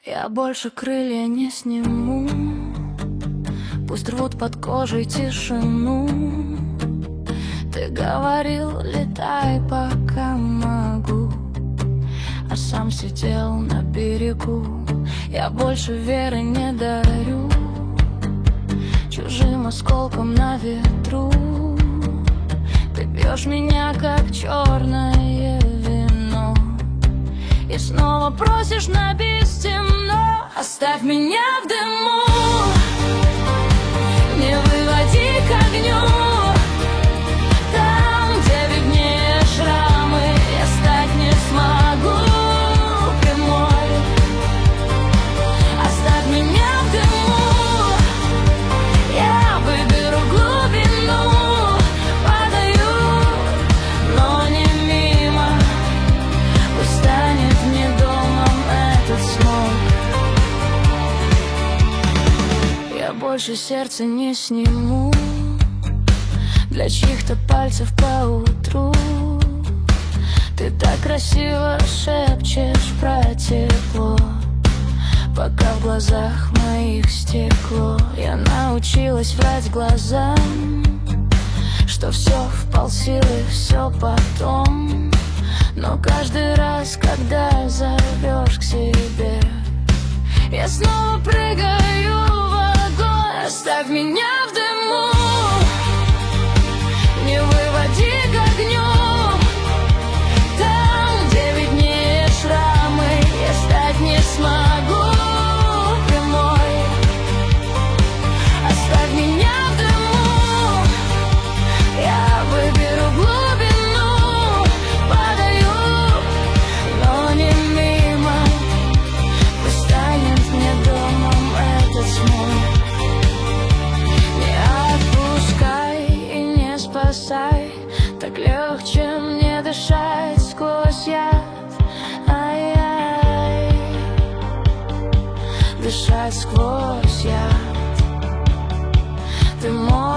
Я больше крылья не сниму, пусть рвут под кожей тишину. Ты говорил, летай, пока могу, а сам сидел на берегу. Я больше веры не дарю чужим осколком на ветру. Ты бьешь меня, как черное вино, и снова просишь на бестемно. Оставь меня в дыму, не выводи к огню. Там, где виднее шрамы, я стать не смогу прямой. Оставь меня в дыму, я выберу глубину. Падаю, но не мимо, пусть станет мне домом этот смог. Я больше сердце не сниму для чьих-то пальцев по утру. Ты так красиво шепчешь про тепло, пока в глазах моих стекло. Я научилась врать глазам, что все в полсилы, все потом. Но каждый раз, когда зовешь к себе, я снова прыгаю в огонь. Оставь меня в дыму, не выводи к огню. Там, где виднее шрамы, я стать не смогу прямой. Оставь меня в дыму, я выберу глубину. Падаю, но не мимо, пусть станет мне домом этот смог. Не отпускай и не спасай, так легче мне дышать сквозь яд. Ай-яй, дышать сквозь яд. Ты можешь